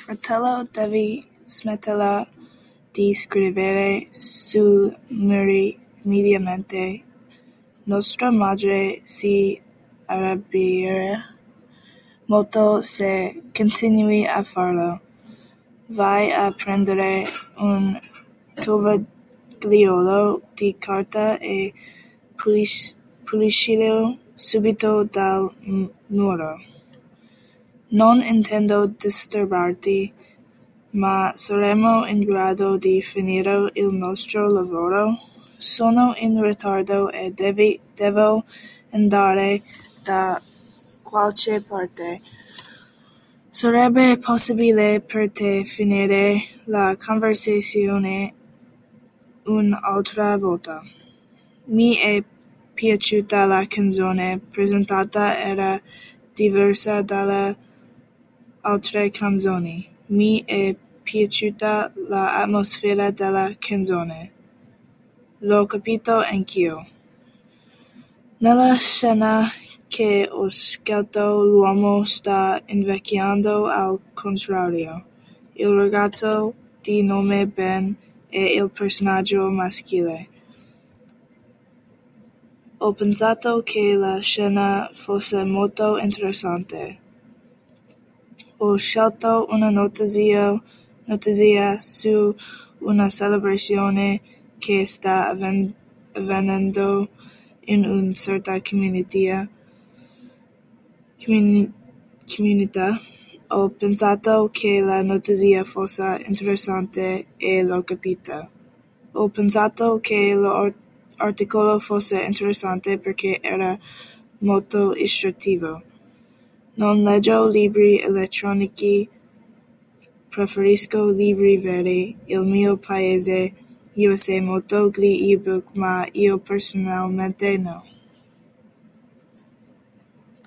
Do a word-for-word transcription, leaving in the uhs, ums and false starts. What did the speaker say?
fratello devi smetterla di scrivere su muri immediatamente. Nostra madre si arrabbierà molto se continui a farlo. Vai a prendere un tovagliolo di carta e puliscilo subito dal muro. Non intendo disturbarti, ma saremo in grado di finire il nostro lavoro? Sono in ritardo e devi, devo andare da qualche parte. Sarebbe possibile per te finire la conversazione un'altra volta? Mi è piaciuta la canzone presentata, era diversa dalle altre canzoni. Mi è piaciuta l'atmosfera della canzone. L'ho capito anch'io. Nella scena che ho scelto l'uomo sta invecchiando al contrario. Il ragazzo di nome Ben è il personaggio maschile. Ho pensato che la scena fosse molto interessante. Ho scelto una notizia, notizia su una celebrazione che sta avven- avvenendo in una certa comunità. Comuni- comunità. Ho pensato che la notizia fosse interessante e l'ho capita. Ho pensato che l'articolo fosse interessante perché era molto istruttivo. Non leggo libri elettronici, preferisco libri veri. Il mio paese usa molto gli ebook, ma io personalmente no.